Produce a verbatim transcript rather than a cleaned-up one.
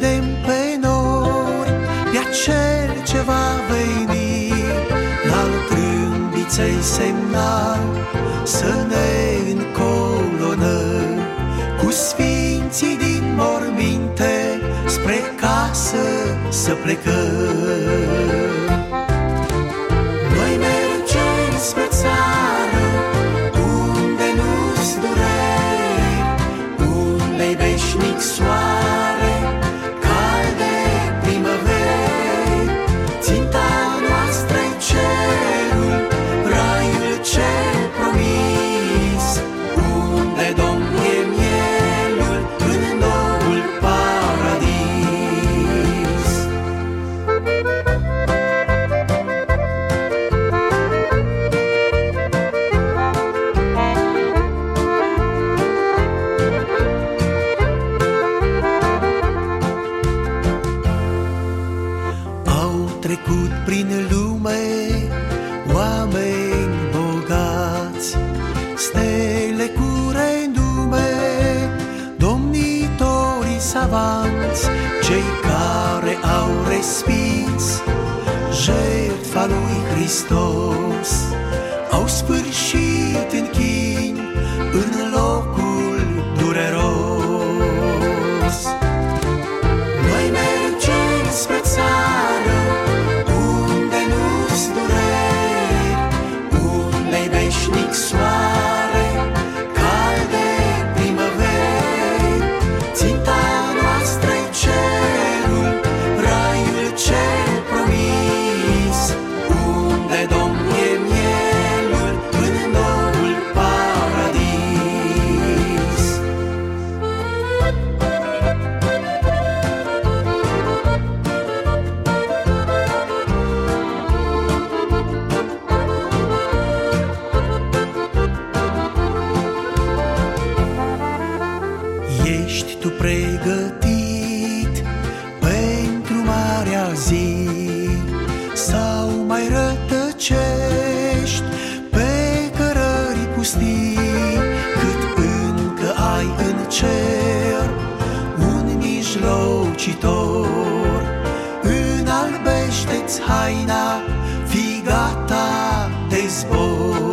vedem pe nori pe acel ce va veni, la-l trâmbiței semnal să ne încolonăm cu sfinții din morminte spre casă să plecăm. Noi mergem spre țară unde nu-s dureri, unde-i veșnic soare, calde primăveri. Ținta noastră-i cerul, raiul cel promis, unde Domn e mielul în noul paradis. Au trecut prin lume oameni bogați, stele cu renume, domnitorii savanți, cei care au respins jertfa lui Hristos, au sfârșit în chin în locul dureros. Noi mergem spre țară unde nu-s dureri, unde-i veșnic soare, calde primăveri. Ținta noastră-i cerul, raiul cel promis, unde Domn e mielul în noul paradis. Ești tu pregătit pentru marea zi, sau mai rătăcești pe cărări pustii, cât încă ai în cer un mijlocitor? Înalbește-ți haina, fii gata de zbor.